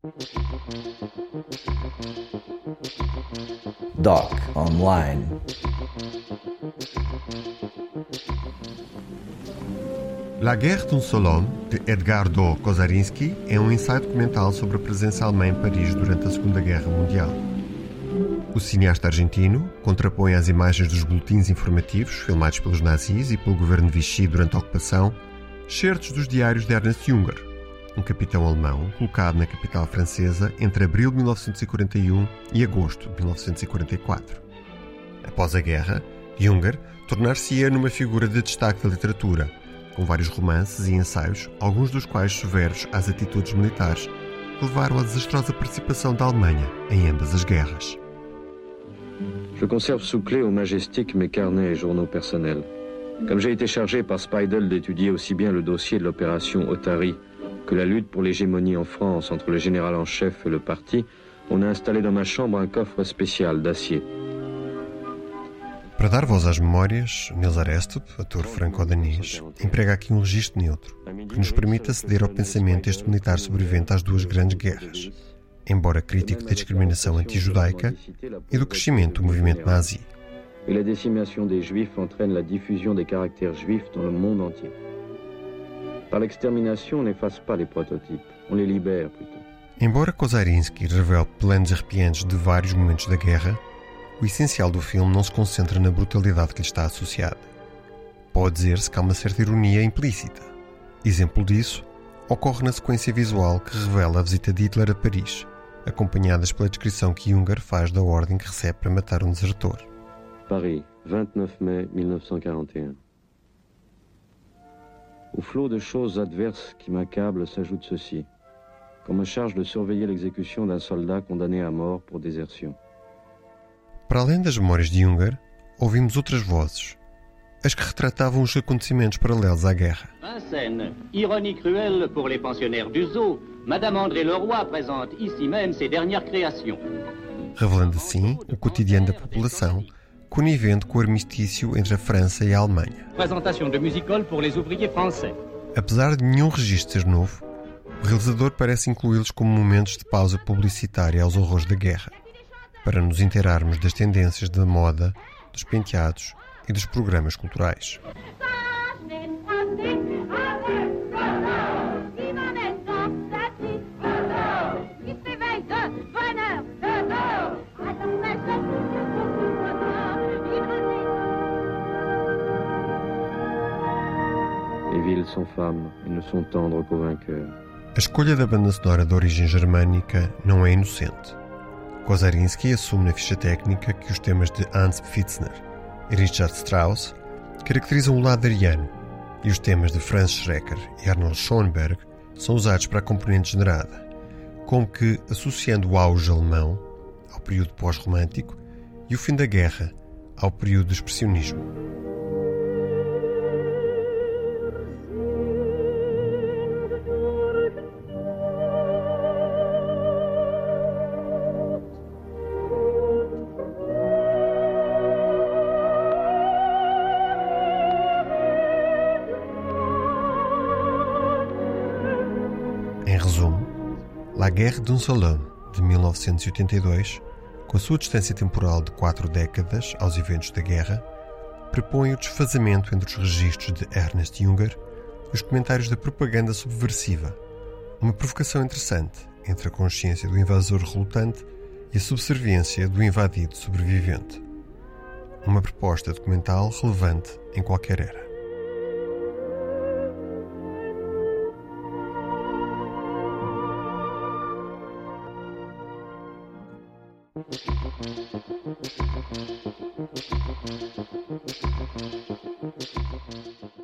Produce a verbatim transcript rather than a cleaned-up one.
Doc Online. La Guerre d'un Seul Homme, de Edgardo Kosarinski, é um ensaio documental sobre a presença alemã em Paris durante a Segunda Guerra Mundial. O cineasta argentino contrapõe às imagens dos boletins informativos filmados pelos nazis e pelo governo Vichy durante a ocupação, excertos dos diários de Ernst Junger, um capitão alemão colocado na capital francesa entre abril de mil novecentos e quarenta e um e agosto de mil novecentos e quarenta e quatro. Após a guerra, Junger tornar-se-ia numa figura de destaque da literatura, com vários romances e ensaios, alguns dos quais severos às atitudes militares, que levaram à desastrosa participação da Alemanha em ambas as guerras. Je conserve sous clé au Majestic mes carnets et journaux personnels. Comme j'ai été chargé par Speidel d'étudier aussi bien le dossier de l'opération Otari que la lutte pour l'hégémonie en France entre le général en chef et le parti, on a installé dans ma chambre un coffre spécial d'acier. Para dar voz às memórias, Nils Arestup, ator franco-danês, emprega aqui um registro neutro, que nos permite aceder ao pensamento deste militar sobrevivente às duas grandes guerras, embora crítico da discriminação anti-judaica e do crescimento do movimento nazi. Et la décimation des Juifs entraîne la diffusion des caractères juifs dans le monde entier. Par l'extermination, on n'efface pas les prototypes, on les libère plutôt. Embora Kosarinski revele planos arrepiantes de vários momentos da guerra, o essencial do filme não se concentra na brutalidade que lhe está associada. Pode dizer-se que há uma certa ironia implícita. Exemplo disso ocorre na sequência visual que revela a visita de Hitler a Paris, acompanhadas pela descrição que Junger faz da ordem que recebe para matar um desertor. Paris, vingt-neuf mai mille neuf cent quarante et un. Au flot de choses adverses qui m'accablent s'ajoute ceci. Qu'on me charge de surveiller l'exécution d'un soldat condamné à mort pour désertion. Para além das memórias de Junger, ouvimos outras vozes, as que retratavam os acontecimentos paralelos à guerra. Vincennes, ironie cruelle pour les pensionnaires du zoo. Madame André Leroy présente ici même ses dernières créations. Revelando assim o cotidiano da população, conivente com o armistício entre a França e a Alemanha. Présentation de music-hall pour les ouvriers français. Apesar de nenhum registro ser novo, o realizador parece incluí-los como momentos de pausa publicitária aos horrores da guerra, para nos inteirarmos das tendências da moda, dos penteados e dos programas culturais. Les villes sont femmes et ne sont tendres qu'aux vainqueurs. A escolha da banda sonora de origem germânica não é inocente. Kosarinski assume na ficha técnica que os temas de Hans Pfitzner e Richard Strauss caracterizam o lado ariano e os temas de Franz Schreker e Arnold Schoenberg são usados para a componente generada, como que associando o auge alemão ao período pós-romântico e o fim da guerra ao período do expressionismo. Em resumo, La Guerre d'un Seul Homme, de mil novecentos e oitenta e dois, com a sua distância temporal de quatro décadas aos eventos da guerra, propõe o desfazamento entre os registros de Ernst Junger e os comentários da propaganda subversiva, uma provocação interessante entre a consciência do invasor relutante e a subserviência do invadido sobrevivente. Uma proposta documental relevante em qualquer era. Thank you.